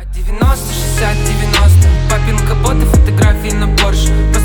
90, 60, 90. Папин капот и фотографии на Порш.